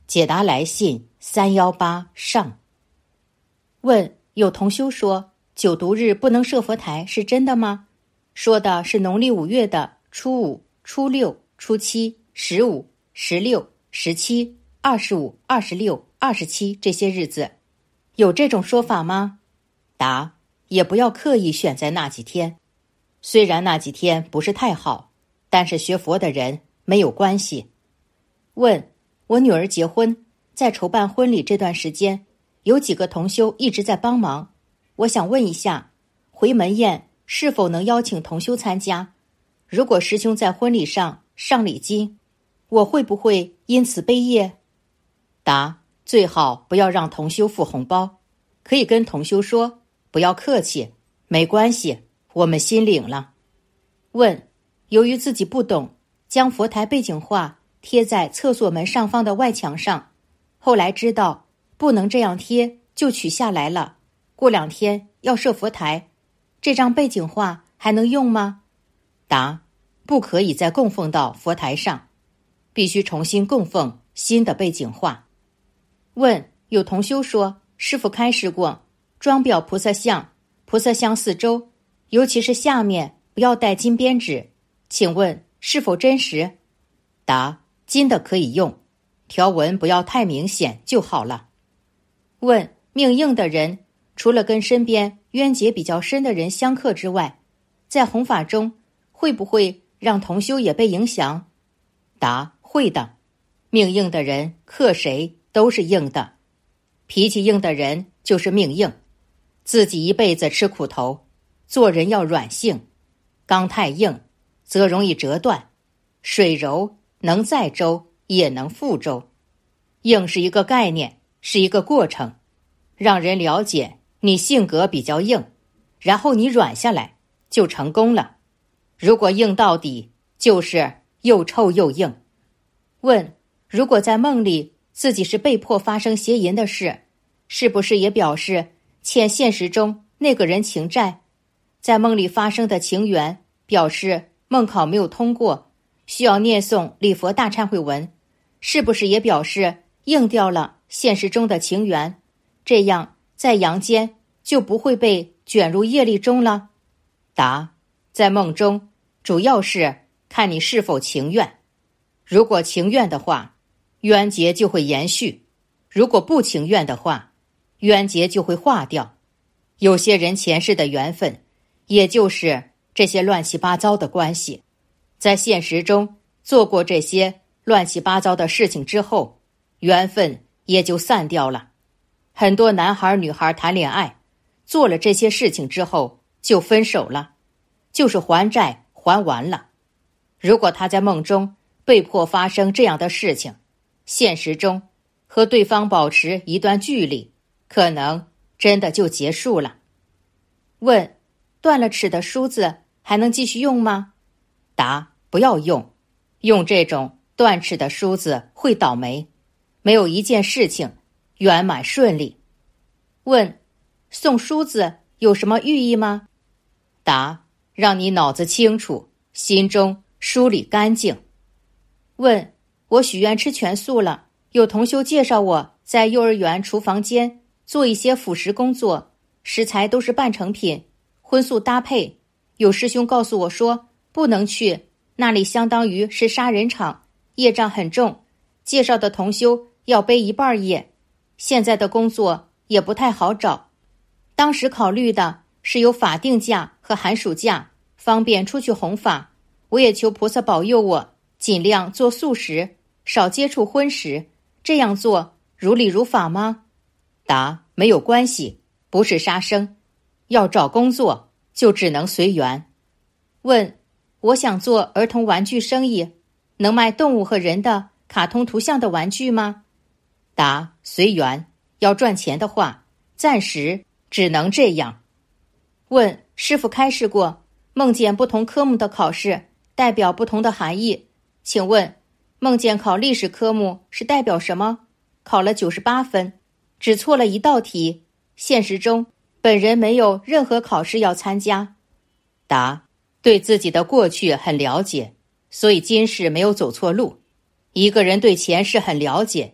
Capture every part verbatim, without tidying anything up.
解答来信三一八上。问：有同修说九毒日不能设佛台是真的吗？说的是农历五月的初五、初六、初七、十五、十六、十七、二十五、二十六、二十七这些日子，有这种说法吗？答：也不要刻意选在那几天，虽然那几天不是太好，但是学佛的人没有关系。问：我女儿结婚，在筹办婚礼这段时间，有几个同修一直在帮忙，我想问一下，回门宴是否能邀请同修参加？如果师兄在婚礼上上礼金，我会不会因此背业？答：最好不要让同修付红包，可以跟同修说，不要客气，没关系，我们心领了。问：由于自己不懂，将佛台背景画贴在厕所门上方的外墙上，后来知道不能这样贴，就取下来了。过两天要设佛台，这张背景画还能用吗？答：不可以再供奉到佛台上，必须重新供奉新的背景画。问：有同修说师父开示过，装裱菩萨像，菩萨像四周，尤其是下面不要带金边纸，请问是否真实？答：金的可以用，条纹不要太明显就好了。问：命硬的人除了跟身边冤结比较深的人相克之外，在弘法中会不会让同修也被影响？答：会的，命硬的人克谁都是硬的，脾气硬的人就是命硬，自己一辈子吃苦头，做人要软性，刚太硬则容易折断，水柔能载舟也能覆舟。硬是一个概念，是一个过程，让人了解你性格比较硬，然后你软下来就成功了。如果硬到底，就是又臭又硬。问：如果在梦里自己是被迫发生邪淫的事，是不是也表示欠现实中那个人情债？在梦里发生的情缘表示梦考没有通过，需要念诵礼佛大忏悔文，是不是也表示应掉了现实中的情缘？这样在阳间就不会被卷入业力中了？答：在梦中主要是看你是否情愿，如果情愿的话，冤结就会延续；如果不情愿的话，冤结就会化掉。有些人前世的缘分，也就是这些乱七八糟的关系，在现实中做过这些乱七八糟的事情之后，缘分也就散掉了。很多男孩女孩谈恋爱，做了这些事情之后就分手了，就是还债还完了。如果他在梦中被迫发生这样的事情，现实中和对方保持一段距离，可能真的就结束了。问：断了齿的梳子还能继续用吗？答：不要用，用这种断齿的梳子会倒霉，没有一件事情圆满顺利。问：送梳子有什么寓意吗？答：让你脑子清楚，心中梳理干净。问：我许愿吃全素了，有同修介绍我在幼儿园厨房间做一些辅食工作，食材都是半成品，荤素搭配。有师兄告诉我说不能去，那里相当于是杀人场，业障很重，介绍的同修要背一半业，现在的工作也不太好找。当时考虑的是有法定假和寒暑假，方便出去弘法。我也求菩萨保佑我尽量做素食，少接触荤食，这样做如理如法吗？答：没有关系，不是杀生，要找工作就只能随缘。问：我想做儿童玩具生意，能卖动物和人的卡通图像的玩具吗？答：随缘，要赚钱的话，暂时只能这样。问：师父开示过，梦见不同科目的考试代表不同的含义，请问梦见考历史科目是代表什么？考了九十八分，只错了一道题，现实中本人没有任何考试要参加。答：对自己的过去很了解，所以今世没有走错路。一个人对前世很了解，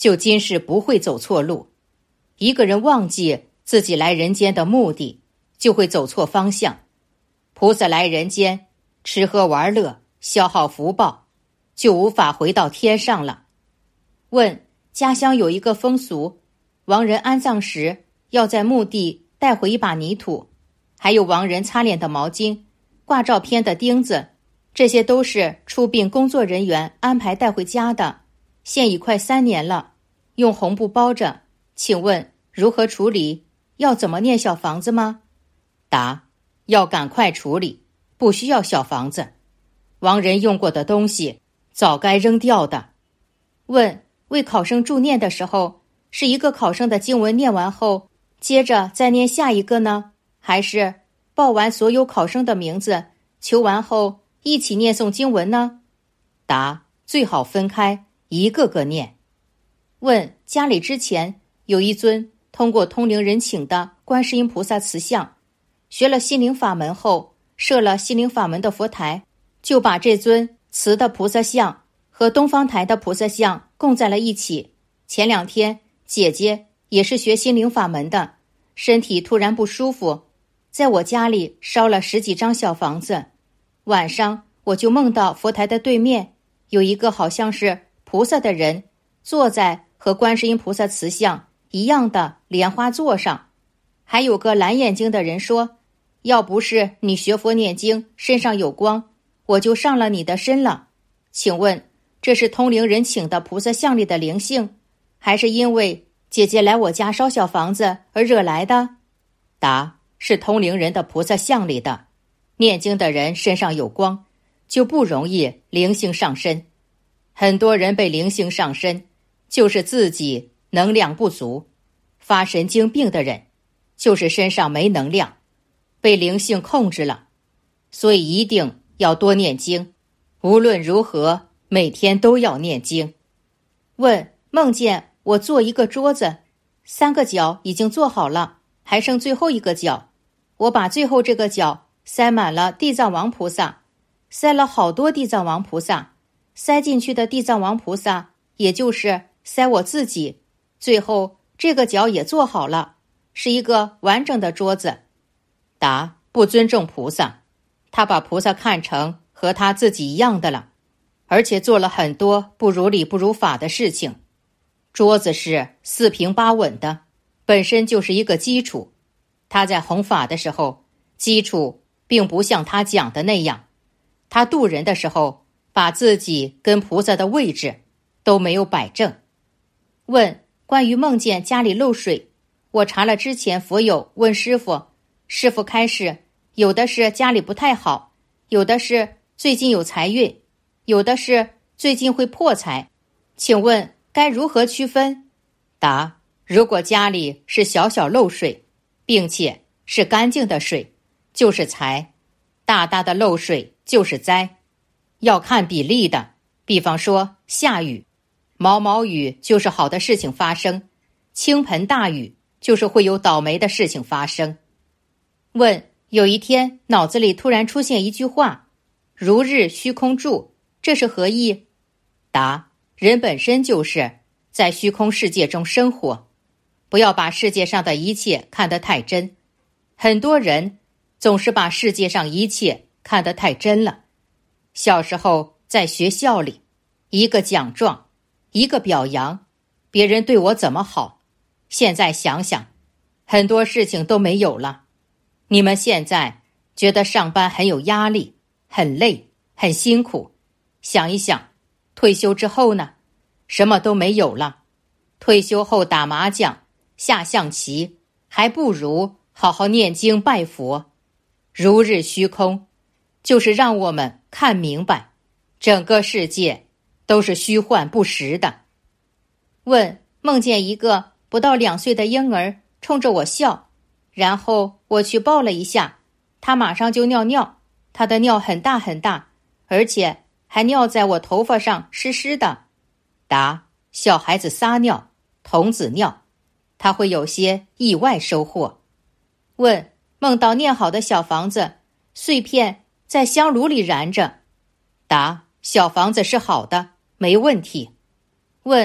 就今世不会走错路。一个人忘记自己来人间的目的，就会走错方向。菩萨来人间，吃喝玩乐，消耗福报，就无法回到天上了。问：家乡有一个风俗，亡人安葬时要在墓地带回一把泥土，还有亡人擦脸的毛巾、挂照片的钉子，这些都是出殡工作人员安排带回家的，现已快三年了，用红布包着，请问如何处理？要怎么念小房子吗？答：要赶快处理，不需要小房子。亡人用过的东西早该扔掉的。问：为考生助念的时候，是一个考生的经文念完后，接着再念下一个呢，还是报完所有考生的名字，求完后一起念诵经文呢？答：最好分开，一个个念。问：家里之前有一尊通过通灵人请的观世音菩萨瓷像，学了心灵法门后，设了心灵法门的佛台，就把这尊瓷的菩萨像和东方台的菩萨像供在了一起。前两天姐姐也是学心灵法门的，身体突然不舒服，在我家里烧了十几张小房子。晚上我就梦到佛台的对面有一个好像是菩萨的人，坐在和观世音菩萨瓷像一样的莲花座上，还有个蓝眼睛的人说：要不是你学佛念经身上有光，我就上了你的身了。请问这是通灵人请的菩萨像里的灵性，还是因为姐姐来我家烧小房子而惹来的？答：是通灵人的菩萨像里的。念经的人身上有光，就不容易灵性上身。很多人被灵性上身，就是自己能量不足。发神经病的人，就是身上没能量，被灵性控制了。所以一定要多念经，无论如何每天都要念经。问：梦见我做一个桌子，三个角已经做好了，还剩最后一个角，我把最后这个角塞满了地藏王菩萨，塞了好多地藏王菩萨，塞进去的地藏王菩萨也就是塞我自己，最后这个角也做好了，是一个完整的桌子。答：不尊重菩萨，他把菩萨看成和他自己一样的了，而且做了很多不如理不如法的事情。桌子是四平八稳的，本身就是一个基础。他在弘法的时候，基础并不像他讲的那样，他度人的时候，把自己跟菩萨的位置都没有摆正。问：关于梦见家里漏水，我查了之前佛友问师父，师父开示，有的是家里不太好，有的是最近有财运，有的是最近会破财，请问该如何区分？答：如果家里是小小漏水，并且是干净的水，就是财；大大的漏水就是灾。要看比例的，比方说下雨，毛毛雨就是好的事情发生，倾盆大雨就是会有倒霉的事情发生。问：有一天脑子里突然出现一句话，如日虚空住，这是何意？答：人本身就是在虚空世界中生活，不要把世界上的一切看得太真。很多人总是把世界上一切看得太真了。小时候在学校里，一个奖状，一个表扬，别人对我怎么好，现在想想，很多事情都没有了。你们现在觉得上班很有压力，很累，很辛苦，想一想，退休之后呢，什么都没有了。退休后打麻将、下象棋，还不如好好念经拜佛。如日虚空，就是让我们看明白，整个世界都是虚幻不实的。问：梦见一个不到两岁的婴儿冲着我笑，然后我去抱了一下，他马上就尿尿，他的尿很大很大，而且还尿在我头发上，湿湿的。答：小孩子撒尿，童子尿，他会有些意外收获。问：梦到念好的小房子碎片在香炉里燃着。答：小房子是好的，没问题。问：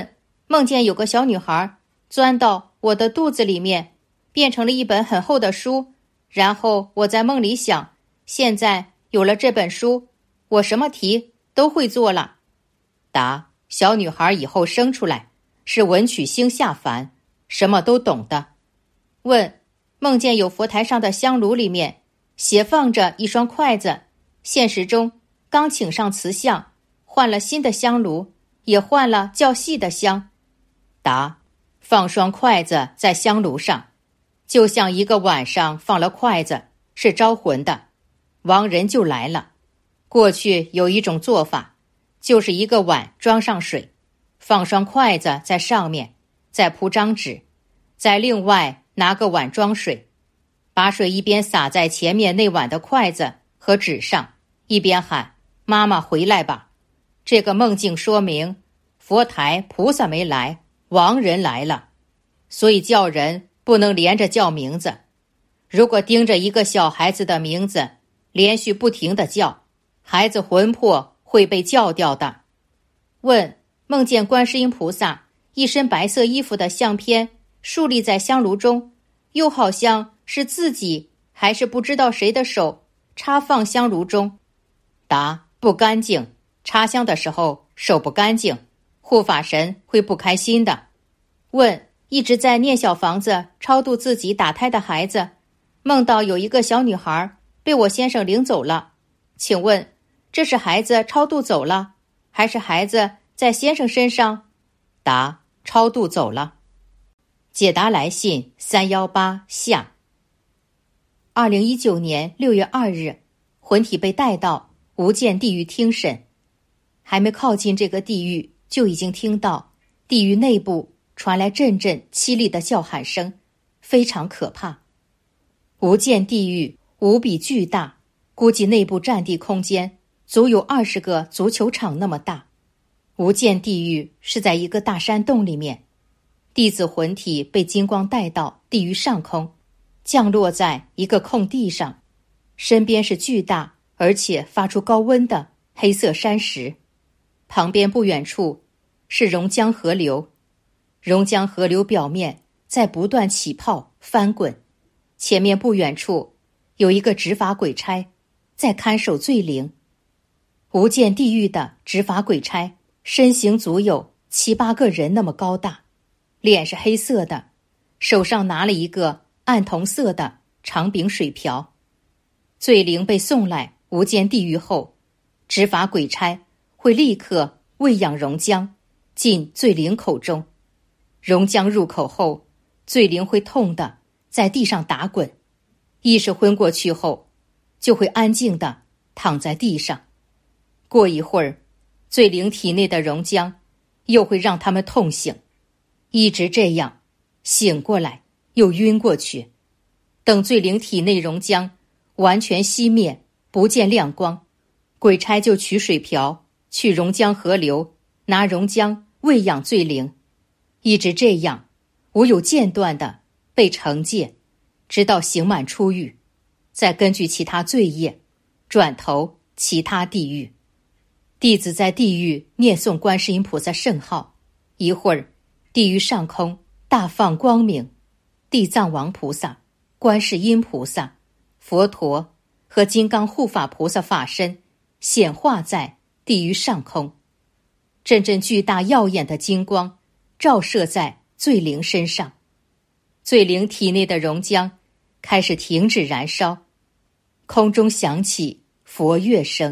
梦见有个小女孩钻到我的肚子里面，变成了一本很厚的书，然后我在梦里想，现在有了这本书，我什么题都会做了。答：小女孩以后生出来是文曲星下凡，什么都懂的。问：梦见有佛台上的香炉里面斜放着一双筷子，现实中刚请上瓷像，换了新的香炉，也换了较细的香。答：放双筷子在香炉上，就像一个碗上放了筷子，是招魂的，亡人就来了。过去有一种做法，就是一个碗装上水，放双筷子在上面，再铺张纸，再另外拿个碗装水，把水一边洒在前面那碗的筷子和纸上，一边喊：妈妈回来吧。这个梦境说明佛台菩萨没来，亡人来了，所以叫人不能连着叫名字。如果盯着一个小孩子的名字连续不停地叫，孩子魂魄会被叫掉的。问：梦见观世音菩萨一身白色衣服的相片竖立在香炉中，又好像是自己还是不知道谁的手插放香炉中。答：不干净，插香的时候手不干净，护法神会不开心的。问：一直在念小房子超度自己打胎的孩子，梦到有一个小女孩被我先生领走了，请问这是孩子超度走了，还是孩子在先生身上？答：超度走了。解答来信三一八下。二零一九年六月二日，魂体被带到无间地狱听审，还没靠近这个地狱，就已经听到地狱内部传来阵阵凄厉的叫喊声，非常可怕。无间地狱无比巨大，估计内部占地空间足有二十个足球场那么大。无间地狱是在一个大山洞里面，弟子魂体被金光带到地狱上空，降落在一个空地上，身边是巨大而且发出高温的黑色山石，旁边不远处是榕江河流，榕江河流表面在不断起泡翻滚，前面不远处有一个执法鬼差在看守罪灵。无间地狱的执法鬼差身形足有七八个人那么高大，脸是黑色的，手上拿了一个暗铜色的长柄水瓢。罪灵被送来无间地狱后，执法鬼差会立刻喂养熔浆进罪灵口中，熔浆入口后，罪灵会痛得在地上打滚，意识昏过去后就会安静地躺在地上。过一会儿，罪灵体内的熔浆又会让他们痛醒，一直这样，醒过来又晕过去。等罪灵体内熔浆完全熄灭，不见亮光，鬼差就取水瓢去熔浆河流拿熔浆喂养罪灵，一直这样无有间断的被惩戒，直到刑满出狱，再根据其他罪业转投其他地狱。弟子在地狱念诵观世音菩萨圣号，一会儿地狱上空大放光明，地藏王菩萨、观世音菩萨、佛陀和金刚护法菩萨法身显化在地狱上空，阵阵巨大耀眼的金光照射在罪灵身上，罪灵体内的熔浆开始停止燃烧，空中响起佛乐声。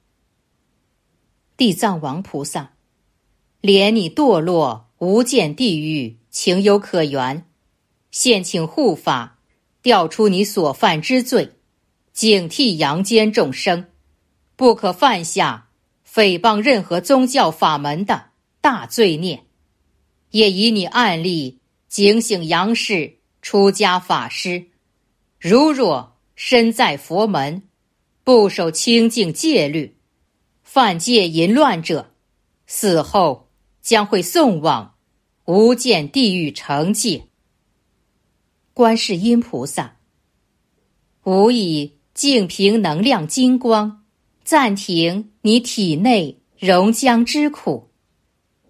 地藏王菩萨，怜你堕落无间地狱，情有可原，现请护法调出你所犯之罪，警惕阳间众生，不可犯下诽谤任何宗教法门的大罪孽，也以你案例警醒阳世出家法师，如若身在佛门，不守清净戒律，犯戒淫乱者，死后将会送往无间地狱惩戒。观世音菩萨，吾以净瓶能量金光暂停你体内熔浆之苦，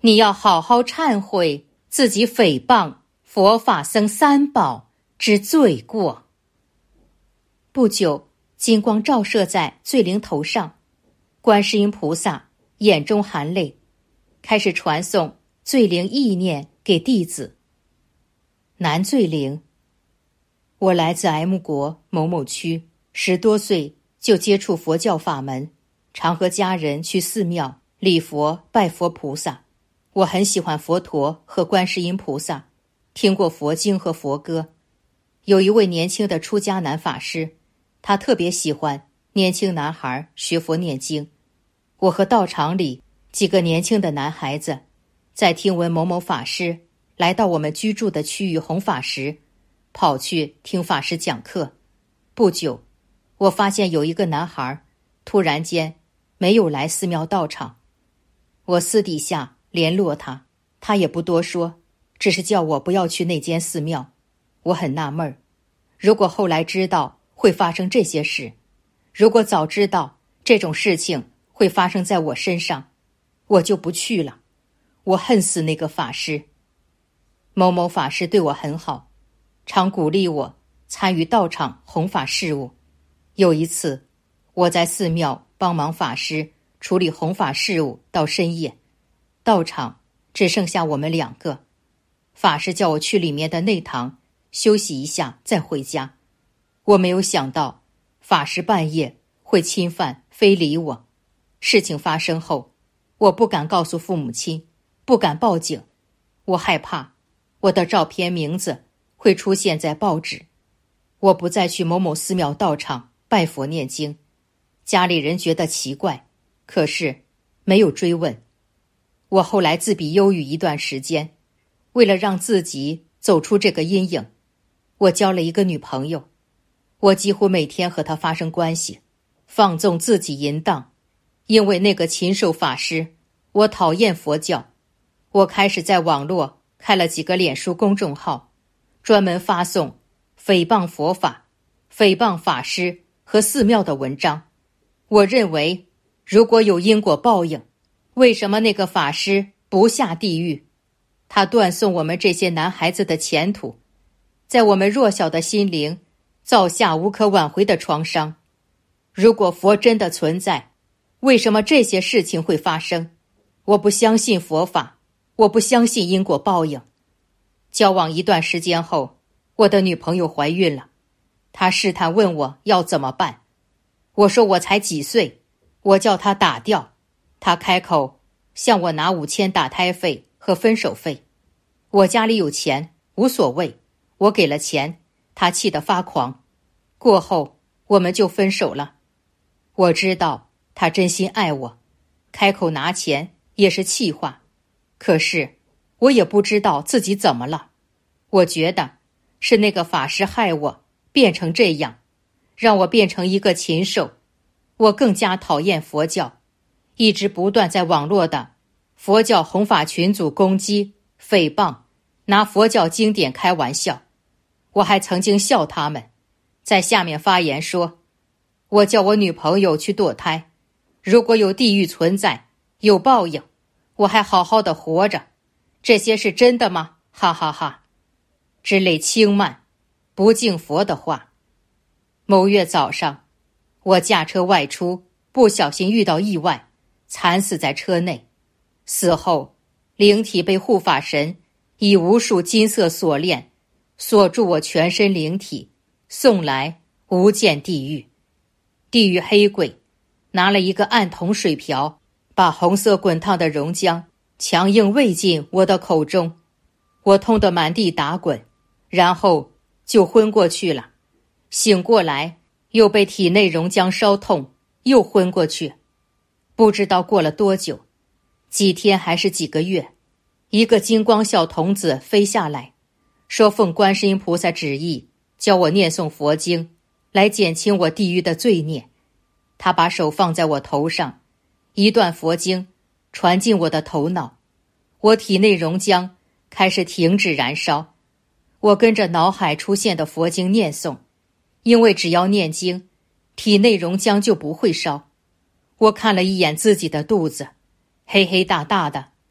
你要好好忏悔自己诽谤佛法僧三宝之罪过。不久，金光照射在罪灵头上，观世音菩萨眼中含泪，开始传诵罪灵意念给弟子。男罪灵：我来自 M 国某某区，十多岁就接触佛教法门，常和家人去寺庙礼佛拜佛菩萨。我很喜欢佛陀和观世音菩萨，听过佛经和佛歌。有一位年轻的出家男法师，他特别喜欢年轻男孩学佛念经。我和道场里几个年轻的男孩子，在听闻某某法师来到我们居住的区域弘法时，跑去听法师讲课。不久，我发现有一个男孩突然间没有来寺庙道场。我私底下联络他，他也不多说，只是叫我不要去那间寺庙。我很纳闷儿，如果后来知道会发生这些事，如果早知道这种事情会发生在我身上，我就不去了。我恨死那个法师。某某法师对我很好，常鼓励我参与道场弘法事务。有一次，我在寺庙帮忙法师处理弘法事务到深夜，道场只剩下我们两个。法师叫我去里面的内堂休息一下再回家。我没有想到法师半夜会侵犯非礼我。事情发生后，我不敢告诉父母亲，不敢报警。我害怕我的照片名字会出现在报纸。我不再去某某寺庙道场拜佛念经。家里人觉得奇怪，可是没有追问。我后来自闭忧郁一段时间，为了让自己走出这个阴影，我交了一个女朋友。我几乎每天和她发生关系，放纵自己淫荡。因为那个禽兽法师，我讨厌佛教。我开始在网络开了几个脸书公众号，专门发送诽谤佛法、诽谤法师和寺庙的文章。我认为，如果有因果报应，为什么那个法师不下地狱？他断送我们这些男孩子的前途，在我们弱小的心灵造下无可挽回的创伤。如果佛真的存在，为什么这些事情会发生？我不相信佛法，我不相信因果报应。交往一段时间后，我的女朋友怀孕了。她试探问我要怎么办。我说我才几岁，我叫她打掉。她开口向我拿五千打胎费和分手费。我家里有钱，无所谓，我给了钱，她气得发狂。过后我们就分手了。我知道她真心爱我，开口拿钱也是气话。可是我也不知道自己怎么了。我觉得是那个法师害我变成这样，让我变成一个禽兽。我更加讨厌佛教，一直不断在网络的佛教弘法群组攻击、诽谤，拿佛教经典开玩笑。我还曾经笑他们，在下面发言说，我叫我女朋友去堕胎，如果有地狱存在，有报应，我还好好的活着，这些是真的吗？哈哈哈之类轻慢、不敬佛的话。某月早上，我驾车外出，不小心遇到意外，惨死在车内。死后，灵体被护法神以无数金色锁链锁住我全身灵体，送来无间地狱。地狱黑鬼拿了一个暗铜水瓢，把红色滚烫的熔浆强硬喂进我的口中。我痛得满地打滚，然后就昏过去了。醒过来，又被体内熔浆烧痛，又昏过去。不知道过了多久，几天还是几个月，一个金光小童子飞下来，说奉观世音菩萨旨意，教我念诵佛经，来减轻我地狱的罪孽。他把手放在我头上，一段佛经传进我的头脑，我体内熔浆开始停止燃烧。我跟着脑海出现的佛经念诵，因为只要念经，体内熔浆就不会烧。我看了一眼自己的肚子，黑黑大大的，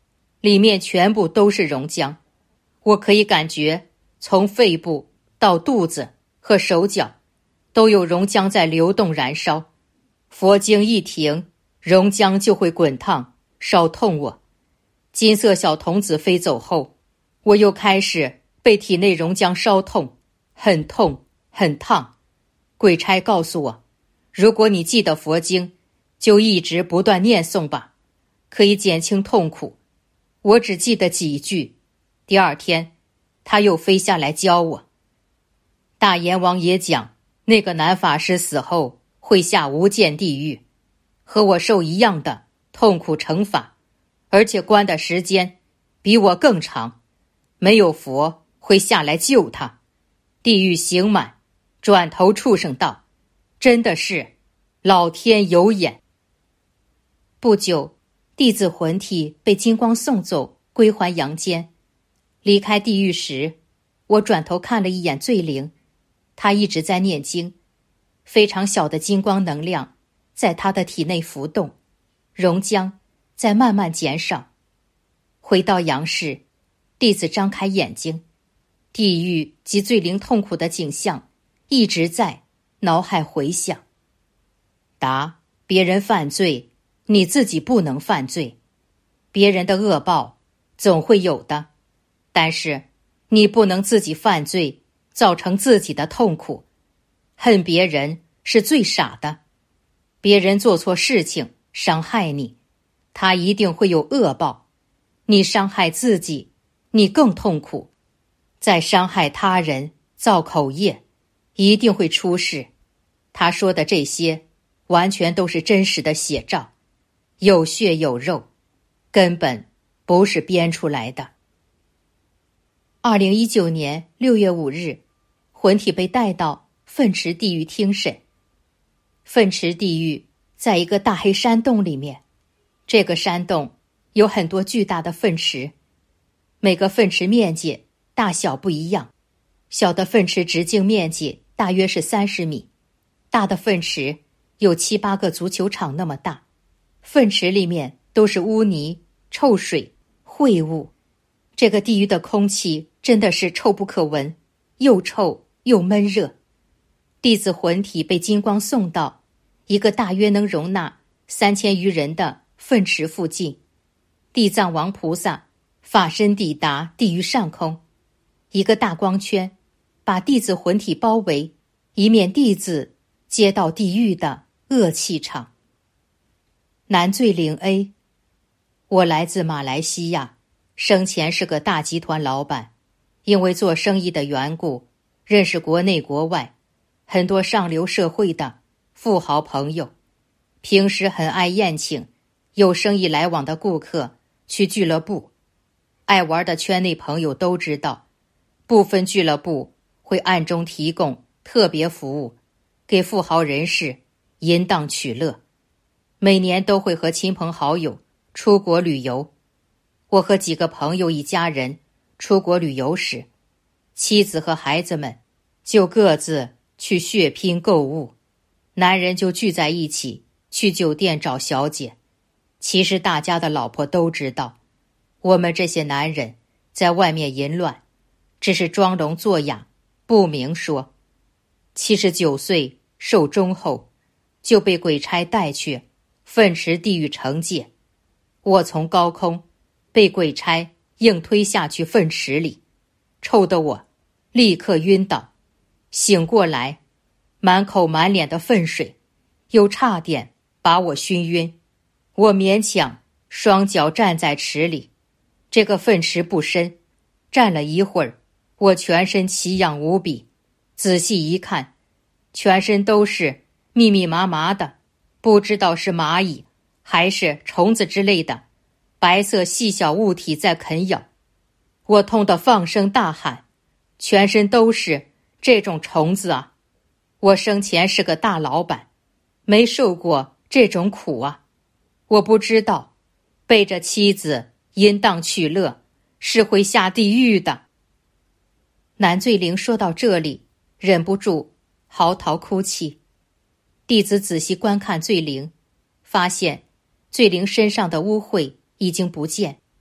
里面全部都是熔浆，我可以感觉从肺部到肚子和手脚都有熔浆在流动燃烧。佛经一停，熔浆就会滚烫，烧痛我。金色小童子飞走后，我又开始被体内熔浆烧痛，很痛很烫。鬼差告诉我，如果你记得佛经，就一直不断念诵吧，可以减轻痛苦。我只记得几句。第二天他又飞下来教我。大阎王也讲，那个男法师死后会下无间地狱，和我受一样的痛苦惩罚，而且关的时间比我更长。没有佛会下来救他。地狱刑满，转投畜生道，真的是老天有眼。不久，弟子魂体被金光送走，归还阳间。离开地狱时，我转头看了一眼罪灵，他一直在念经，非常小的金光能量在他的体内浮动，熔浆在慢慢减少。回到阳世，弟子张开眼睛，地狱及罪灵痛苦的景象一直在脑海回响。答：别人犯罪，你自己不能犯罪。别人的恶报总会有的，但是你不能自己犯罪，造成自己的痛苦。恨别人是最傻的。别人做错事情伤害你，他一定会有恶报。你伤害自己，你更痛苦。再伤害他人，造口业，一定会出事。他说的这些完全都是真实的写照，有血有肉，根本不是编出来的。二零一九年六月五日，魂体被带到粪池地狱听审。粪池地狱在一个大黑山洞里面，这个山洞有很多巨大的粪池，每个粪池面积大小不一样，小的粪池直径面积大约是三十米，大的粪池有七八个足球场那么大。粪池里面都是污泥、臭水、秽物。这个地狱的空气真的是臭不可闻，又臭又闷热。弟子魂体被金光送到一个大约能容纳三千余人的粪池附近。地藏王菩萨法身抵达地狱上空，一个大光圈把弟子魂体包围，以免弟子接到地狱的恶气场。男罪领 A： 我来自马来西亚，生前是个大集团老板，因为做生意的缘故，认识国内国外很多上流社会的富豪朋友，平时很爱宴请有生意来往的顾客去俱乐部。爱玩的圈内朋友都知道，部分俱乐部会暗中提供特别服务，给富豪人士淫荡取乐。每年都会和亲朋好友出国旅游。我和几个朋友一家人出国旅游时，妻子和孩子们就各自去血拼购物，男人就聚在一起去酒店找小姐。其实大家的老婆都知道，我们这些男人在外面淫乱，只是装聋作哑，不明说。七十九岁寿终后，就被鬼差带去粪池地狱惩戒。我从高空被鬼差硬推下去粪池里，臭得我立刻晕倒。醒过来，满口满脸的粪水，又差点把我熏晕。我勉强双脚站在池里，这个粪池不深，站了一会儿，我全身奇痒无比。仔细一看，全身都是密密麻麻的，不知道是蚂蚁还是虫子之类的白色细小物体在啃咬。我痛得放声大喊，全身都是这种虫子啊！我生前是个大老板，没受过这种苦啊！我不知道背着妻子淫荡取乐是会下地狱的。男罪灵说到这里，忍不住嚎啕哭泣。弟子仔细观看罪灵，发现罪灵身上的污秽已经不见，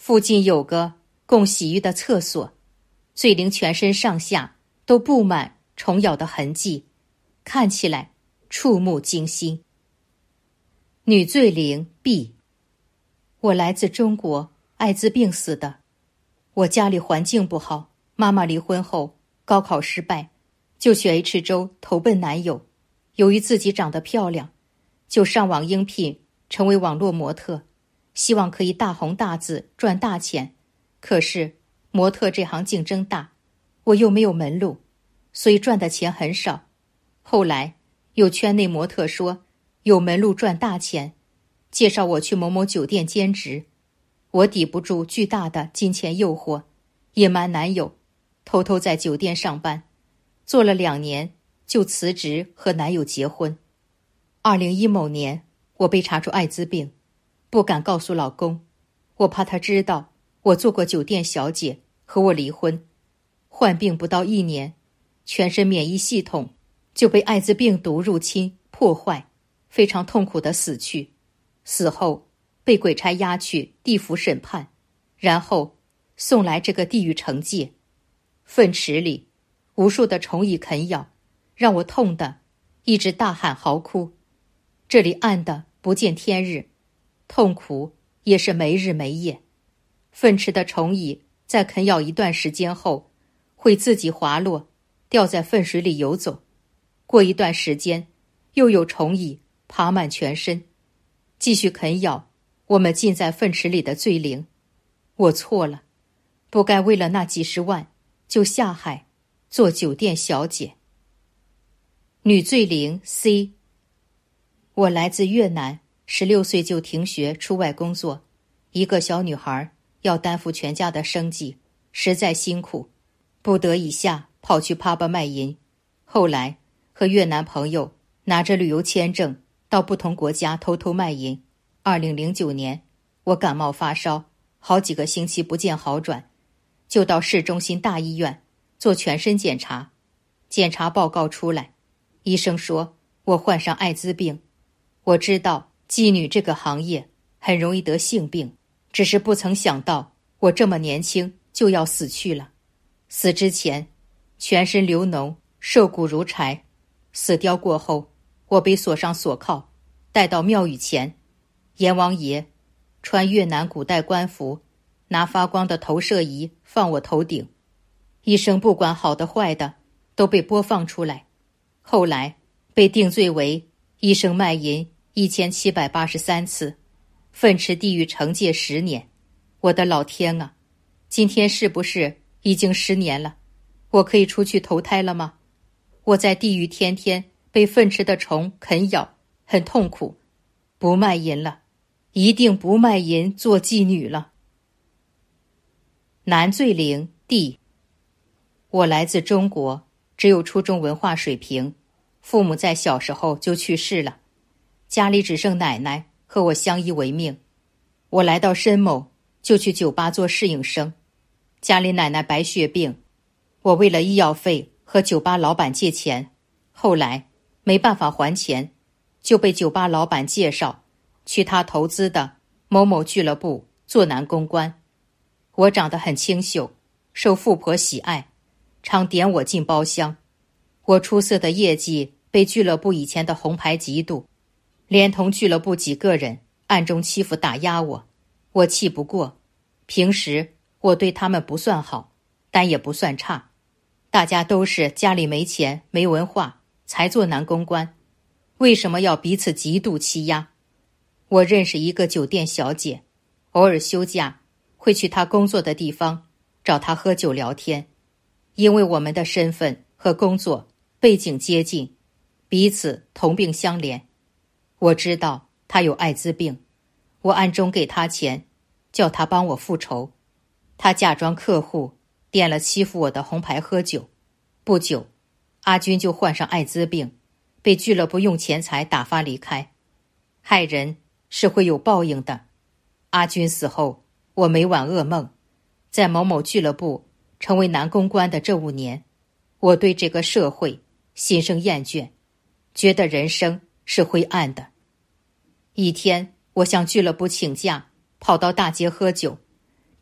附近有个供洗浴的厕所，醉灵全身上下都布满虫咬的痕迹，看起来触目惊心。女醉灵 B， 我来自中国，艾滋病死的。我家里环境不好，妈妈离婚后高考失败，就去 H 州投奔男友。由于自己长得漂亮，就上网应聘成为网络模特，希望可以大红大紫赚大钱。可是模特这行竞争大，我又没有门路，所以赚的钱很少。后来有圈内模特说有门路赚大钱，介绍我去某某酒店兼职。我抵不住巨大的金钱诱惑，隐瞒男友，偷偷在酒店上班，做了两年就辞职和男友结婚。二零一某年，我被查出艾滋病，不敢告诉老公，我怕他知道我做过酒店小姐，和我离婚。患病不到一年，全身免疫系统就被艾滋病毒入侵破坏，非常痛苦地死去。死后被鬼差押去地府审判，然后送来这个地狱惩戒。粪池里无数的虫蚁啃咬，让我痛得一直大喊嚎哭。这里暗得不见天日，痛苦也是没日没夜。粪池的虫蚁在啃咬一段时间后，会自己滑落，掉在粪水里游走。过一段时间，又有虫蚁爬满全身，继续啃咬我们浸在粪池里的醉灵。我错了，不该为了那几十万就下海做酒店小姐。女醉灵 C， 我来自越南，十六岁就停学出外工作，一个小女孩要担负全家的生计，实在辛苦，不得已下跑去 pub 卖淫。后来和越南朋友拿着旅游签证到不同国家偷偷卖淫。二零零九年，我感冒发烧，好几个星期不见好转，就到市中心大医院做全身检查。检查报告出来，医生说我患上艾滋病。我知道妓女这个行业很容易得性病，只是不曾想到我这么年轻就要死去了。死之前全身流脓，瘦骨如柴。死掉过后，我被锁上锁铐，带到庙宇前，阎王爷穿越南古代官服，拿发光的投射仪放我头顶。医生不管好的坏的都被播放出来。后来被定罪为医生卖淫一千七百八十三次，粪池地狱惩戒十年。我的老天啊，今天是不是已经十年了？我可以出去投胎了吗？我在地狱天天被粪池的虫啃咬，很痛苦。不卖淫了，一定不卖淫做妓女了。男醉灵 D， 我来自中国，只有初中文化水平，父母在小时候就去世了，家里只剩奶奶和我相依为命。我来到申某就去酒吧做侍应生，家里奶奶白血病，我为了医药费和酒吧老板借钱，后来没办法还钱，就被酒吧老板介绍去他投资的某某俱乐部做男公关。我长得很清秀，受富婆喜爱，常点我进包厢。我出色的业绩被俱乐部以前的红牌嫉妒，连同俱乐部几个人暗中欺负打压我。我气不过，平时我对他们不算好，但也不算差。大家都是家里没钱没文化才做男公关，为什么要彼此嫉妒欺压？我认识一个酒店小姐，偶尔休假会去她工作的地方找她喝酒聊天。因为我们的身份和工作背景接近，彼此同病相怜。我知道她有艾滋病，我暗中给她钱，叫她帮我复仇。她假装客户，点了欺负我的红牌喝酒。不久，阿军就患上艾滋病，被俱乐部用钱财打发离开。害人是会有报应的。阿军死后，我每晚噩梦。在某某俱乐部成为男公关的这五年，我对这个社会心生厌倦，觉得人生是灰暗的。一天，我向俱乐部请假，跑到大街喝酒，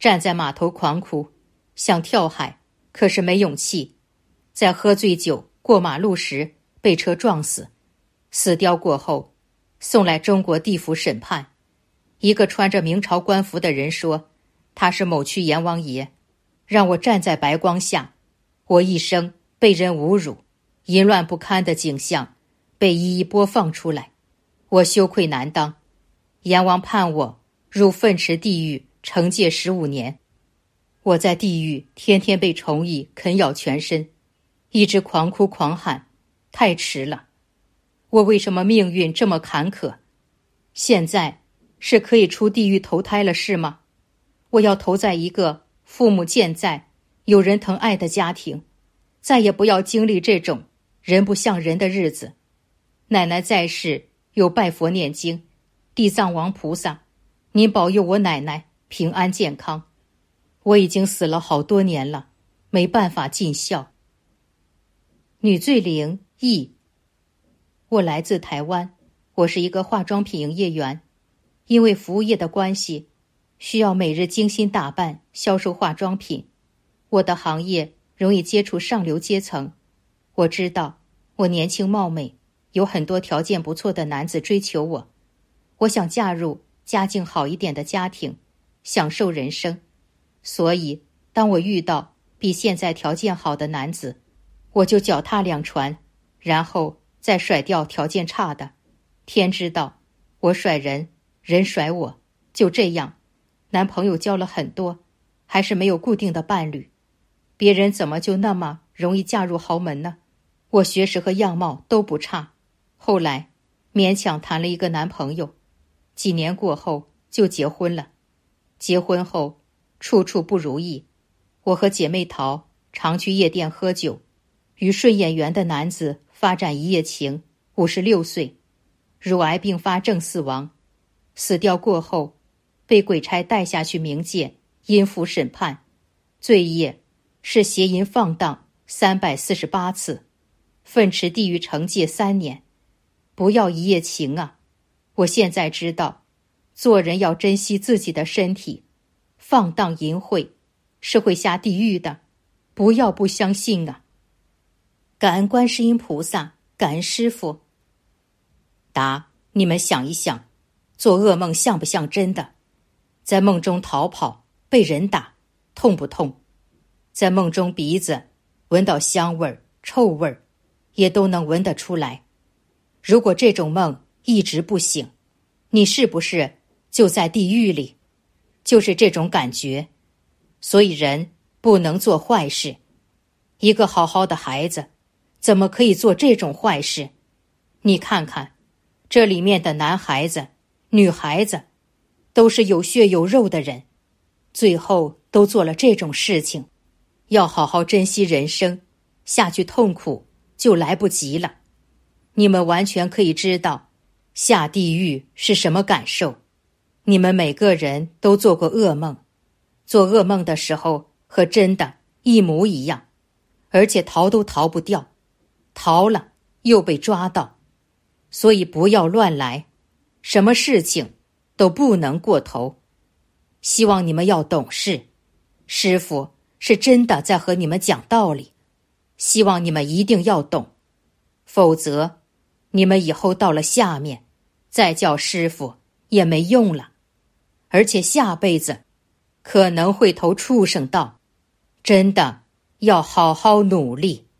站在码头狂哭，想跳海，可是没勇气。在喝醉酒过马路时被车撞死，死掉过后送来中国地府审判。一个穿着明朝官服的人说他是某区阎王爷，让我站在白光下。我一生被人侮辱，淫乱不堪的景象被一一播放出来，我羞愧难当。阎王判我入粪池地狱惩戒十五年。我在地狱天天被虫蚁啃咬全身，一直狂哭狂喊，太迟了。我为什么命运这么坎坷？现在是可以出地狱投胎了是吗？我要投在一个父母健在、有人疼爱的家庭，再也不要经历这种人不像人的日子。奶奶在世有拜佛念经，地藏王菩萨，您保佑我奶奶平安健康。我已经死了好多年了，没办法尽孝。女罪灵易，我来自台湾，我是一个化妆品营业员，因为服务业的关系，需要每日精心打扮销售化妆品。我的行业容易接触上流阶层，我知道我年轻貌美，有很多条件不错的男子追求我。我想嫁入家境好一点的家庭，享受人生。所以当我遇到比现在条件好的男子，我就脚踏两船，然后再甩掉条件差的。天知道，我甩人，人甩我，就这样，男朋友交了很多，还是没有固定的伴侣。别人怎么就那么容易嫁入豪门呢？我学识和样貌都不差，后来勉强谈了一个男朋友，几年过后就结婚了。结婚后处处不如意，我和姐妹淘常去夜店喝酒，与顺眼缘的男子发展一夜情。五十六岁，乳癌并发症死亡。死掉过后，被鬼差带下去冥界阴府审判，罪业是邪淫放荡三百四十八次，粪池地狱惩戒三年。不要一夜情啊！我现在知道，做人要珍惜自己的身体，放荡淫秽是会下地狱的，不要不相信啊！感恩观世音菩萨，感恩师父。答：你们想一想，做噩梦像不像真的？在梦中逃跑，被人打，痛不痛？在梦中鼻子闻到香味儿、臭味儿，也都能闻得出来。如果这种梦一直不醒，你是不是就在地狱里？就是这种感觉。所以人不能做坏事。一个好好的孩子，怎么可以做这种坏事？你看看，这里面的男孩子、女孩子，都是有血有肉的人，最后都做了这种事情。要好好珍惜人生，下去痛苦就来不及了。你们完全可以知道下地狱是什么感受。你们每个人都做过噩梦，做噩梦的时候和真的一模一样，而且逃都逃不掉，逃了又被抓到。所以不要乱来，什么事情都不能过头。希望你们要懂事，师父是真的在和你们讲道理，希望你们一定要懂，否则你们以后到了下面再叫师父也没用了，而且下辈子可能会投畜生道，真的要好好努力。